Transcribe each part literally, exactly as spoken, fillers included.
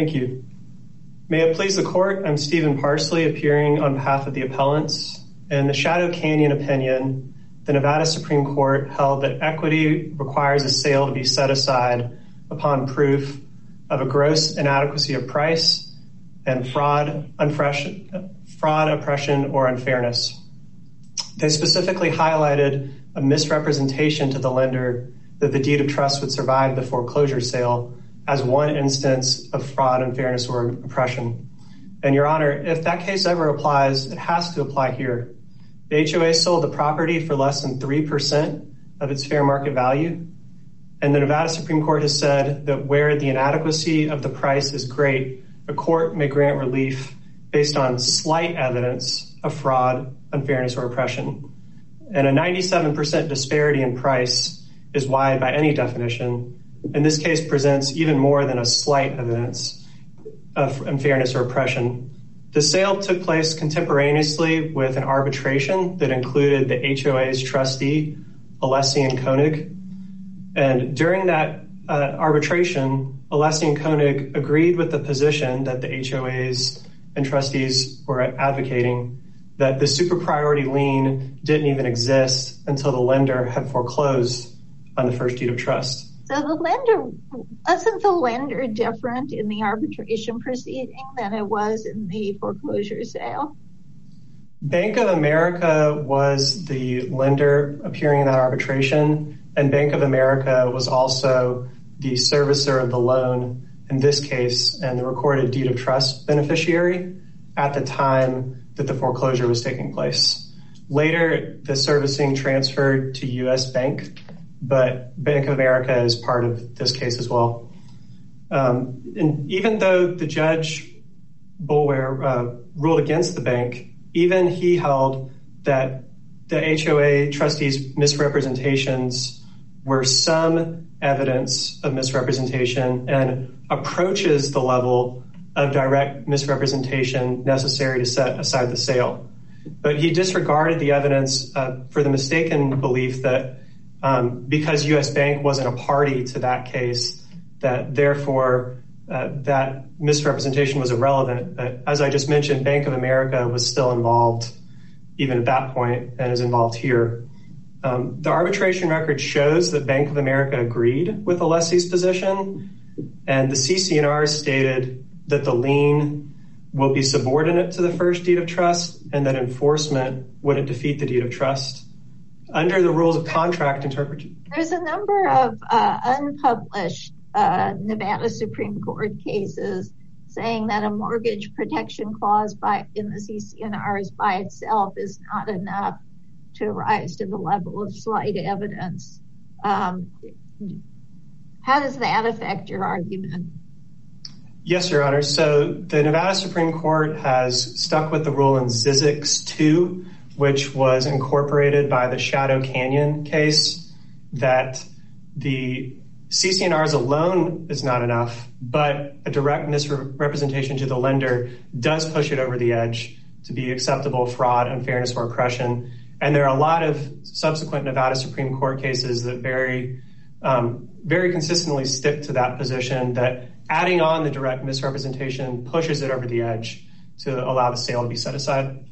Thank you. May it please the court, I'm Stephen Parsley, appearing on behalf of the appellants. In the Shadow Canyon opinion, the Nevada Supreme Court held that equity requires a sale to be set aside upon proof of a gross inadequacy of price and fraud, fraud, oppression, or unfairness. They specifically highlighted a misrepresentation to the lender that the deed of trust would survive the foreclosure sale as one instance of fraud, unfairness, or oppression. And Your Honor, if that case ever applies, it has to apply here. The H O A sold the property for less than three percent of its fair market value. And the Nevada Supreme Court has said that where the inadequacy of the price is great, a court may grant relief based on slight evidence of fraud, unfairness, or oppression. And a ninety-seven percent disparity in price is wide by any definition. And this case presents even more than a slight evidence of unfairness or oppression. The sale took place contemporaneously with an arbitration that included the H O A's trustee, Alessi and Koenig. And during that uh, arbitration, Alessi and Koenig agreed with the position that the H O A's and trustees were advocating, that the super priority lien didn't even exist until the lender had foreclosed on the first deed of trust. So the lender, wasn't the lender different in the arbitration proceeding than it was in the foreclosure sale? Bank of America was the lender appearing in that arbitration, and Bank of America was also the servicer of the loan in this case and the recorded deed of trust beneficiary at the time that the foreclosure was taking place. Later, the servicing transferred to U S Bank, but Bank of America is part of this case as well. Um, and even though the judge, Boulware, uh, ruled against the bank, even he held that the H O A trustees' misrepresentations were some evidence of misrepresentation and approaches the level of direct misrepresentation necessary to set aside the sale. But he disregarded the evidence uh, for the mistaken belief that um, because U S Bank wasn't a party to that case, that therefore uh, that misrepresentation was irrelevant. But as I just mentioned, Bank of America was still involved even at that point and is involved here. Um, the arbitration record shows that Bank of America agreed with Alessi's position, and the C C N R stated that the lien will be subordinate to the first deed of trust and that enforcement wouldn't defeat the deed of trust. Under the rules of contract interpretation. There's a number of uh, unpublished uh, Nevada Supreme Court cases saying that a mortgage protection clause by in the C C N Rs by itself is not enough to rise to the level of slight evidence. Um, how does that affect your argument? Yes, Your Honor. So the Nevada Supreme Court has stuck with the rule in Zizix two, which was incorporated by the Shadow Canyon case, that the C C N Rs alone is not enough, but a direct misrepresentation to the lender does push it over the edge to be acceptable fraud, unfairness, or oppression. And there are a lot of subsequent Nevada Supreme Court cases that very, um, very consistently stick to that position, that adding on the direct misrepresentation pushes it over the edge to allow the sale to be set aside.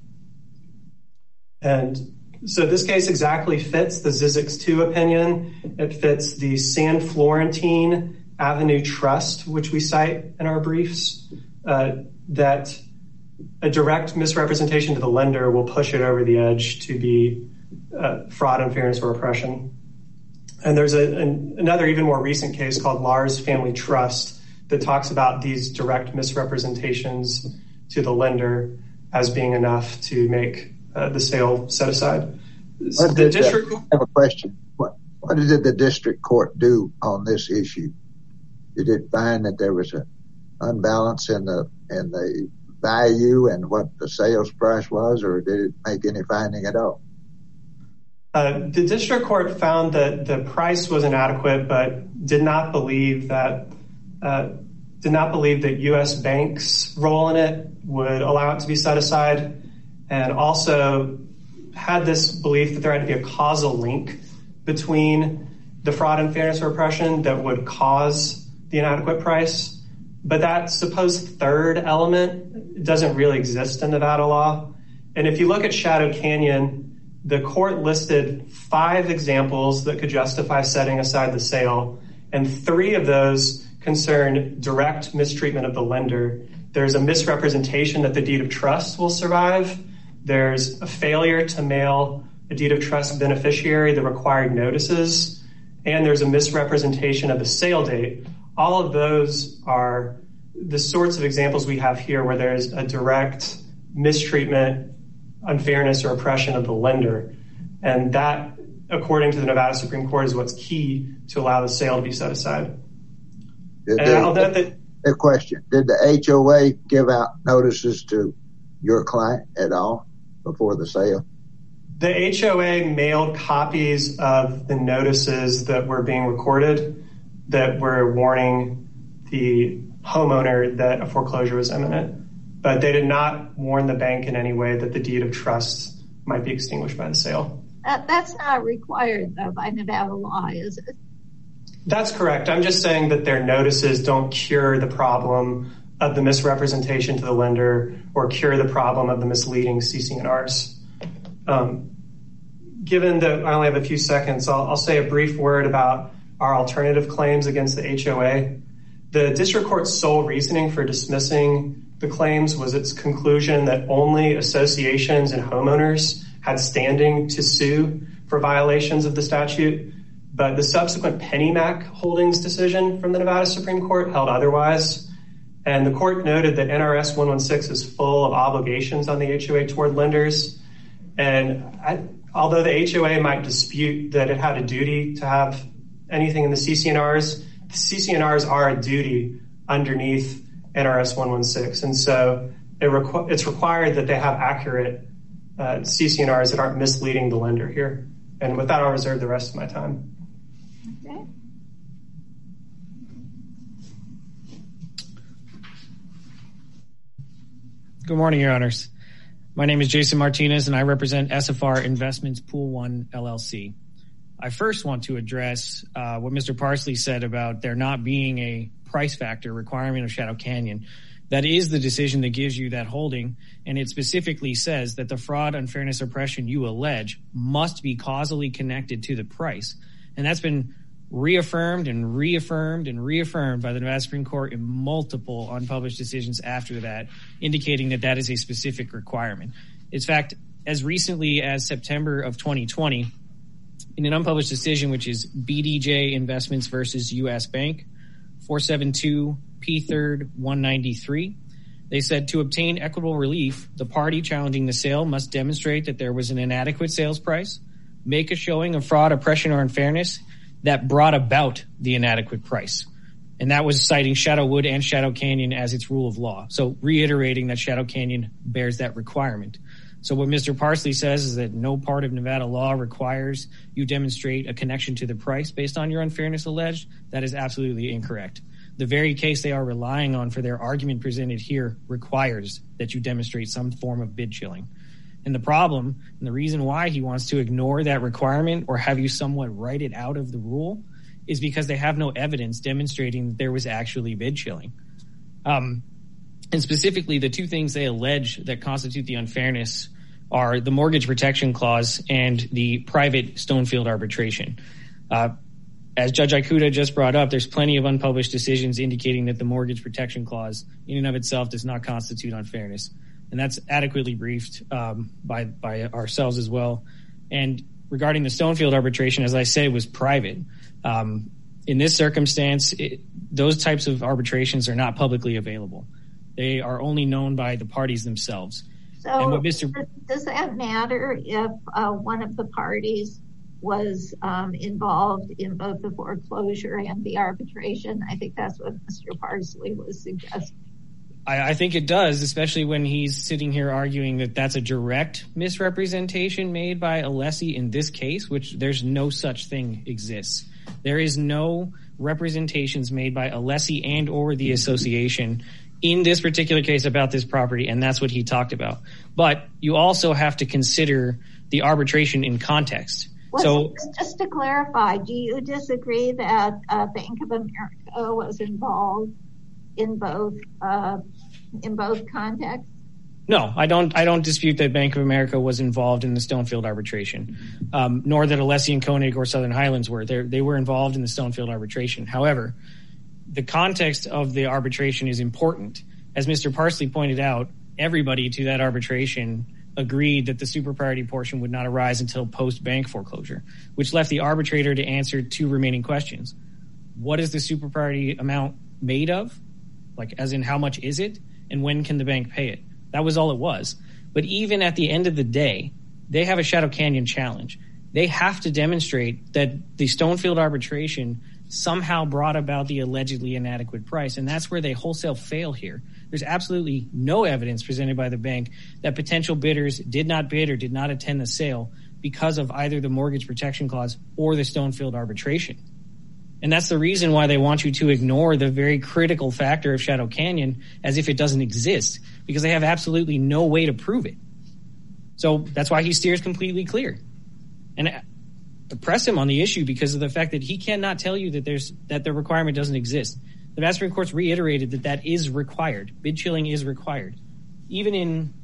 And so this case exactly fits the Zizix two opinion. It fits the San Florentine Avenue Trust, which we cite in our briefs, uh, that a direct misrepresentation to the lender will push it over the edge to be uh, fraud, unfairness, or oppression. And there's a, an, another even more recent case called Lars Family Trust that talks about these direct misrepresentations to the lender as being enough to make uh, the sale set aside. So the district the, I have a question. What, what did the district court do on this issue? Did it find that there was an unbalance in the in the value and what the sales price was, or did it make any finding at all? Uh, the district court found that the price was inadequate, but did not believe that uh, did not believe that U S Bank's role in it would allow it to be set aside, and also had this belief that there had to be a causal link between the fraud, unfairness, or oppression that would cause the inadequate price. but that supposed third element doesn't really exist in Nevada law. And if you look at Shadow Canyon, the court listed five examples that could justify setting aside the sale, and three of those concern direct mistreatment of the lender. There's a misrepresentation that the deed of trust will survive. There's a failure to mail a deed of trust beneficiary the required notices, and there's a misrepresentation of the sale date. All of those are the sorts of examples we have here where there's a direct mistreatment, unfairness, or oppression of the lender. And that, according to the Nevada Supreme Court, is what's key to allow the sale to be set aside. Did and they, I'll note that a question, did the H O A give out notices to your client at all before the sale? The H O A mailed copies of the notices that were being recorded that were warning the homeowner that a foreclosure was imminent, but they did not warn the bank in any way that the deed of trust might be extinguished by the sale. That, that's not required, though, by Nevada law, is it? That's correct. I'm just saying that their notices don't cure the problem of the misrepresentation to the lender or cure the problem of the misleading C C N Rs. Um, given that I only have a few seconds, I'll, I'll say a brief word about our alternative claims against the H O A. The district court's sole reasoning for dismissing the claims was its conclusion that only associations and homeowners had standing to sue for violations of the statute. But the subsequent PennyMac Holdings decision from the Nevada Supreme Court held otherwise. And the court noted that N R S one sixteen is full of obligations on the H O A toward lenders. And I, although the H O A might dispute that it had a duty to have anything in the C C N Rs, the C C N Rs are a duty underneath N R S one sixteen. And so it requ- it's required that they have accurate uh, C C N Rs that aren't misleading the lender here. And with that, I'll reserve the rest of my time. Okay. Good morning, Your Honors. My name is Jason Martinez, and I represent S F R Investments Pool One, L L C. I first want to address uh, what Mister Parsley said about there not being a price factor requirement of Shadow Canyon. That is the decision that gives you that holding, and it specifically says that the fraud, unfairness, oppression you allege must be causally connected to the price. And that's been reaffirmed and reaffirmed and reaffirmed by the Nevada Supreme Court in multiple unpublished decisions after that, indicating that that is a specific requirement. In fact, as recently as September of twenty twenty, in an unpublished decision, which is B D J Investments versus U S Bank, four seventy-two P third one ninety-three, they said to obtain equitable relief, the party challenging the sale must demonstrate that there was an inadequate sales price, make a showing of fraud, oppression, or unfairness that brought about the inadequate price. And that was citing Shadowwood and Shadow Canyon as its rule of law. So reiterating that Shadow Canyon bears that requirement. So what Mister Parsley says is that no part of Nevada law requires you demonstrate a connection to the price based on your unfairness alleged. That is absolutely incorrect. The very case they are relying on for their argument presented here requires that you demonstrate some form of bid chilling. And the problem, and the reason why he wants to ignore that requirement or have you somewhat write it out of the rule, is because they have no evidence demonstrating that there was actually bid chilling. Um, and specifically, the two things they allege that constitute the unfairness are the mortgage protection clause and the private Stonefield arbitration. Uh, as Judge Ikuda just brought up, there's plenty of unpublished decisions indicating that the mortgage protection clause in and of itself does not constitute unfairness. And that's adequately briefed um, by by ourselves as well. And regarding the Stonefield arbitration, as I said, it was private. Um, in this circumstance, it, those types of arbitrations are not publicly available. They are only known by the parties themselves. So and what Mister does that matter if uh, one of the parties was um, involved in both the foreclosure and the arbitration? I think that's what Mister Parsley was suggesting. I, I think it does, especially when he's sitting here arguing that that's a direct misrepresentation made by a lessee in this case, which there's no such thing exists. There is no representations made by a lessee and or the association in this particular case about this property, and that's what he talked about. But you also have to consider the arbitration in context. Well, so just to clarify, do you disagree that uh, Bank of America was involved in both uh, in both contexts? No, I don't. I don't dispute that Bank of America was involved in the Stonefield arbitration, um, nor that Alessi and Koenig or Southern Highlands were. They they were involved in the Stonefield arbitration. However, the context of the arbitration is important. As Mister Parsley pointed out, everybody to that arbitration agreed that the super priority portion would not arise until post-bank foreclosure, which left the arbitrator to answer two remaining questions. What is the super priority amount made of? Like, as in how much is it? And when can the bank pay it? That was all it was. But even at the end of the day, they have a Shadow Canyon challenge. They have to demonstrate that the Stonefield arbitration somehow brought about the allegedly inadequate price. And that's where they wholesale fail here. There's absolutely no evidence presented by the bank that potential bidders did not bid or did not attend the sale because of either the mortgage protection clause or the Stonefield arbitration. And that's the reason why they want you to ignore the very critical factor of Shadow Canyon as if it doesn't exist, because they have absolutely no way to prove it. So that's why he steers completely clear. And to press him on the issue because of the fact that he cannot tell you that there's that the requirement doesn't exist. The Nevada Supreme Court's reiterated that that is required. Bid chilling is required. Even in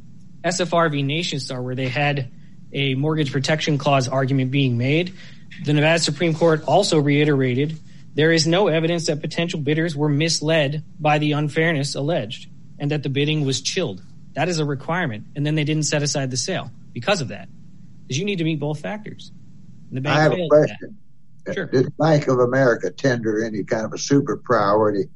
S F R v NationStar, where they had a mortgage protection clause argument being made, the Nevada Supreme Court also reiterated there is no evidence that potential bidders were misled by the unfairness alleged and that the bidding was chilled. That is a requirement. And then they didn't set aside the sale because of that. Because you need to meet both factors. And the bank I have failed a question. Sure. Did Bank of America tender any kind of a super priority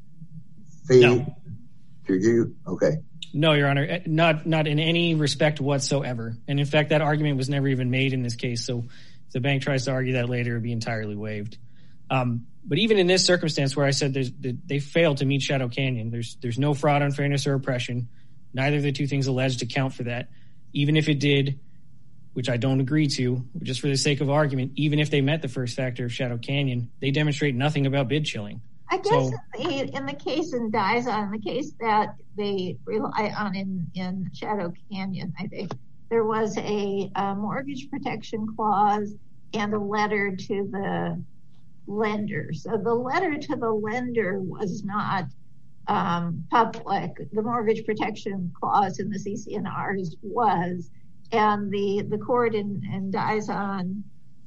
fee No. to you? Okay. No, Your Honor, not not in any respect whatsoever. And in fact, that argument was never even made in this case. So if the bank tries to argue that later, it would be entirely waived. Um, but even in this circumstance where I said there's, they failed to meet Shadow Canyon, there's there's no fraud, unfairness, or oppression. Neither of the two things alleged account for that. Even if it did, which I don't agree to, just for the sake of argument, even if they met the first factor of Shadow Canyon, they demonstrate nothing about bid chilling. I guess So, in, the, in the case in Dizon, in the case that they rely on in, in Shadow Canyon, I think there was a, a mortgage protection clause and a letter to the lender. So the letter to the lender was not um, public. The mortgage protection clause in the C C N Rs was. And the, the court in, in Dizon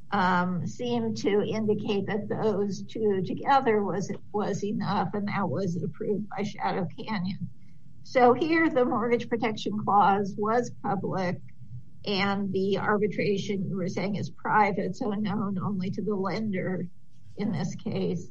um, seemed to indicate that those two together was was enough, and that was approved by Shadow Canyon. So here the mortgage protection clause was public, and the arbitration you were saying is private, so known only to the lender in this case.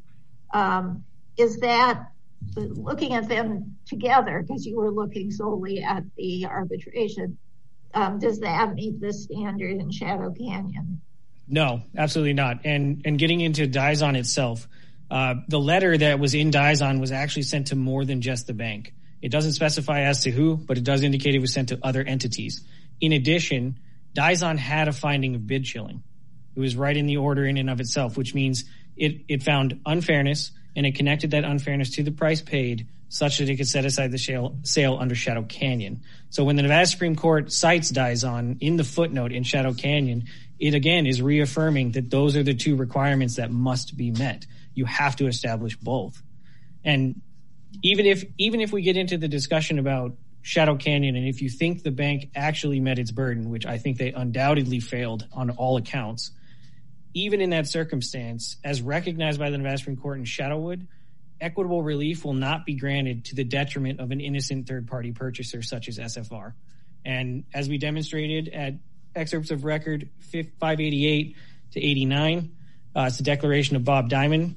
Um, is that, looking at them together, because you were looking solely at the arbitration, Um, does that meet the standard in Shadow Canyon? no, absolutely not. And and getting into Dizon itself, uh, the letter that was in Dizon was actually sent to more than just the bank. It doesn't specify as to who, but it does indicate it was sent to other entities. In addition, Dizon had a finding of bid chilling. It was right in the order in and of itself, which means it, it found unfairness, and it connected that unfairness to the price paid such that it could set aside the sale, sale under Shadow Canyon. So when the Nevada Supreme Court cites Dizon in the footnote in Shadow Canyon, it again is reaffirming that those are the two requirements that must be met. You have to establish both. And even if even if we get into the discussion about Shadow Canyon, and if you think the bank actually met its burden, which I think they undoubtedly failed on all accounts, even in that circumstance, as recognized by the Nevada Supreme Court in Shadowwood, equitable relief will not be granted to the detriment of an innocent third-party purchaser such as S F R. And as we demonstrated at excerpts of record five eighty-eight to eighty-nine, uh, it's a declaration of Bob Diamond.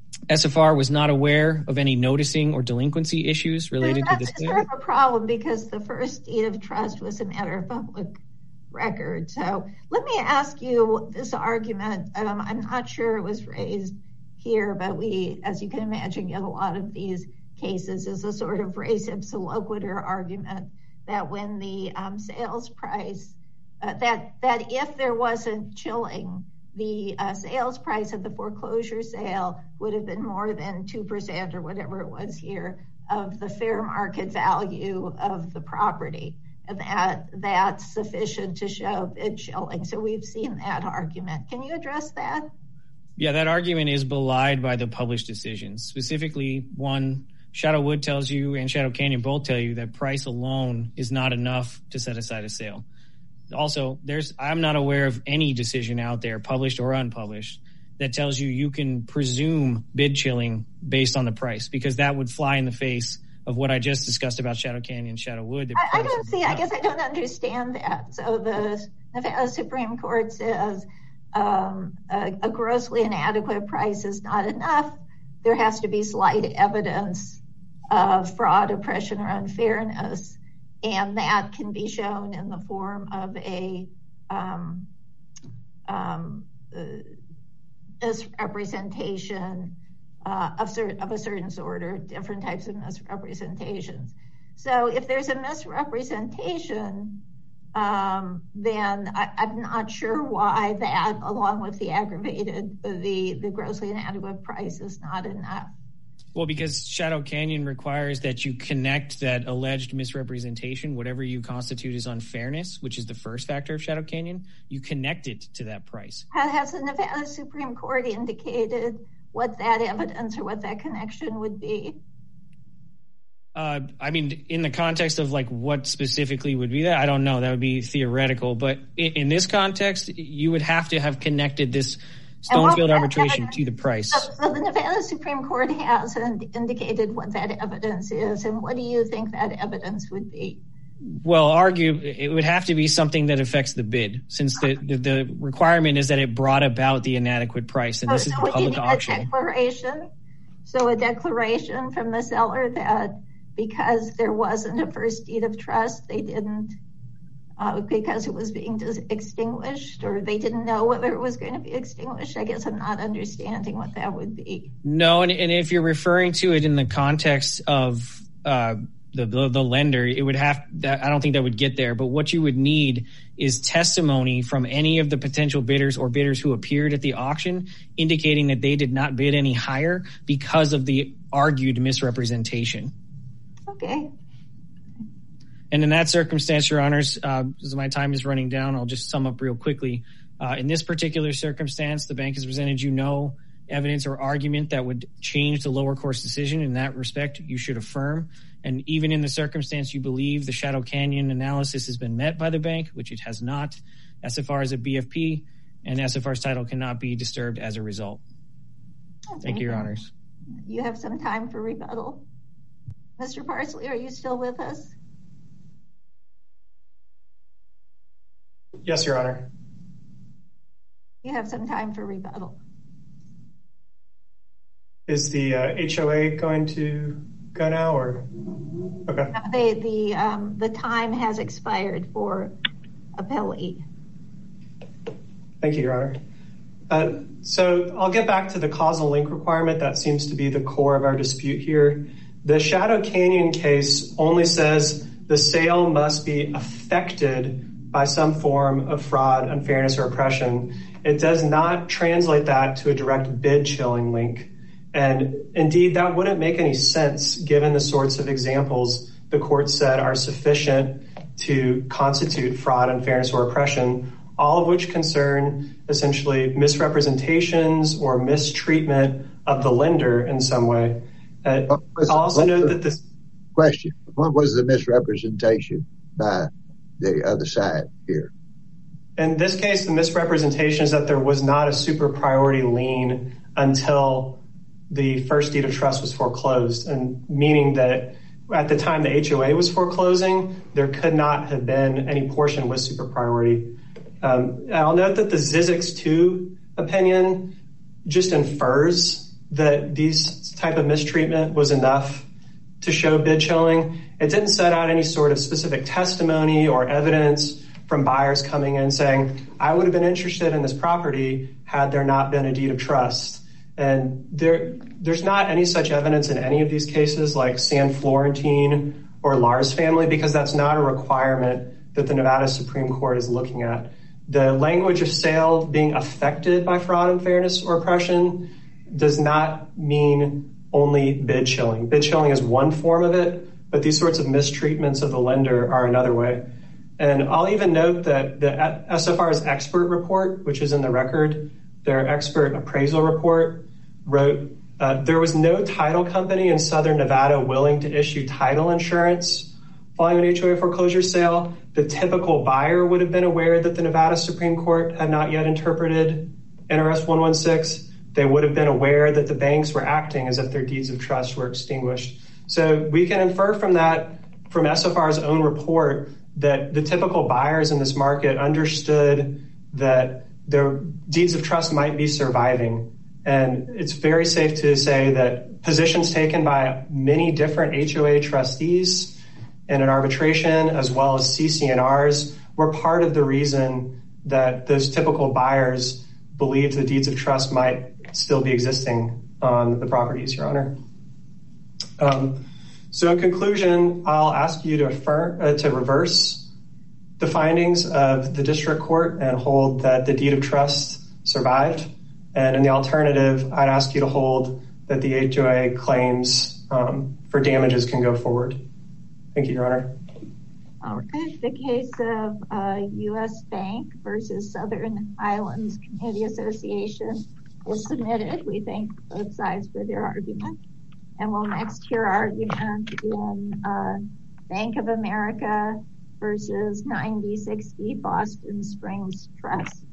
S F R was not aware of any noticing or delinquency issues related to this. That's sort of a problem because the first deed of trust was a matter of public record. So let me ask you this argument. Um, I'm not sure it was raised here, but we, as you can imagine, get a lot of these cases as a sort of res ipsa loquitur argument that when the um, sales price, uh, that that if there wasn't chilling, the uh, sales price of the foreclosure sale would have been more than two percent or whatever it was here of the fair market value of the property. And that that's sufficient to show bid chilling. So we've seen that argument. Can you address that? Yeah, that argument is belied by the published decisions, specifically one Shadow Wood tells you and Shadow Canyon both tell you that price alone is not enough to set aside a sale. Also, there's I'm not aware of any decision out there, published or unpublished, that tells you you can presume bid chilling based on the price, because that would fly in the face of what I just discussed about Shadow Canyon, Shadow Wood. I, I don't see, I guess I don't understand that. So the Nevada Supreme Court says um, a, a grossly inadequate price is not enough. There has to be slight evidence of fraud, oppression, or unfairness. And that can be shown in the form of a um, um, uh, misrepresentation uh, of, cert- of a certain sort, or different types of misrepresentations. So if there's a misrepresentation, um, then I, I'm not sure why that, along with the aggravated, the, the grossly inadequate price, is not enough. Well, because Shadow Canyon requires that you connect that alleged misrepresentation, whatever you constitute as unfairness, which is the first factor of Shadow Canyon, you connect it to that price. Has the Nevada Supreme Court indicated what that evidence or what that connection would be? Uh, I mean, in the context of like what specifically would be that, I don't know. That would be theoretical. But in, in this context, you would have to have connected this Stonefield arbitration to the price. So, so the Nevada Supreme Court hasn't indicated what that evidence is. And what do you think that evidence would be? Well, argue it would have to be something that affects the bid, since the, the, the requirement is that it brought about the inadequate price. And so, this is so the public auction. A declaration? So a declaration from the seller that because there wasn't a first deed of trust, they didn't, uh, because it was being dis- extinguished, or they didn't know whether it was going to be extinguished. I guess I'm not understanding what that would be. No, and, and if you're referring to it in the context of uh, the, the the lender, it would have. That, I don't think that would get there. But what you would need is testimony from any of the potential bidders or bidders who appeared at the auction, indicating that they did not bid any higher because of the argued misrepresentation. Okay. And in that circumstance, Your Honors, uh, as my time is running down, I'll just sum up real quickly. Uh, in this particular circumstance, the bank has presented you no evidence or argument that would change the lower court's decision. In that respect, you should affirm. And even in the circumstance you believe the Shadow Canyon analysis has been met by the bank, which it has not, S F R is a B F P, and S F R's title cannot be disturbed as a result. Okay. Thank you, Your Honors. You have some time for rebuttal. Mister Parsley, are you still with us? Yes, Your Honor. You have some time for rebuttal. Is the uh, H O A going to go now, or okay? Uh, they, the um, the time has expired for appellee. Thank you, Your Honor. Uh, so I'll get back to the causal link requirement. That seems to be the core of our dispute here. The Shadow Canyon case only says the sale must be affected by some form of fraud, unfairness, or oppression. It does not translate that to a direct bid chilling link. And indeed, that wouldn't make any sense given the sorts of examples the court said are sufficient to constitute fraud, unfairness, or oppression, all of which concern essentially misrepresentations or mistreatment of the lender in some way. Uh, I'll also note that this question, what was the misrepresentation by the other side here? In this case, the misrepresentation is that there was not a super priority lien until the first deed of trust was foreclosed, and meaning that at the time the H O A was foreclosing, there could not have been any portion with super priority. Um, I'll note that the Zizix two opinion just infers that these type of mistreatment was enough to show bid chilling. It didn't set out any sort of specific testimony or evidence from buyers coming in saying, I would have been interested in this property had there not been a deed of trust. And there, there's not any such evidence in any of these cases like San Florentine or Lars family, because that's not a requirement that the Nevada Supreme Court is looking at. The language of sale being affected by fraud, unfairness, or oppression does not mean only bid chilling. Bid chilling is one form of it, but these sorts of mistreatments of the lender are another way. And I'll even note that the S F R's expert report, which is in the record, their expert appraisal report wrote Uh, there was no title company in Southern Nevada willing to issue title insurance following an H O A foreclosure sale. The typical buyer would have been aware that the Nevada Supreme Court had not yet interpreted N R S one sixteen. They would have been aware that the banks were acting as if their deeds of trust were extinguished. So we can infer from that, from S F R's own report, that the typical buyers in this market understood that their deeds of trust might be surviving. And it's very safe to say that positions taken by many different H O A trustees in an arbitration, as well as C C N Rs, were part of the reason that those typical buyers believed the deeds of trust might still be existing on the properties, Your Honor. Um, so in conclusion, I'll ask you to affirm, uh, to reverse the findings of the district court and hold that the deed of trust survived. And in the alternative, I'd ask you to hold that the H O A claims um, for damages can go forward. Thank you, Your Honor. All right. The case of uh, U S Bank versus Southern Highlands Community Association is submitted. We thank both sides for their argument. And we'll next hear argument in uh, Bank of America versus ninety sixty Boston Springs Trust.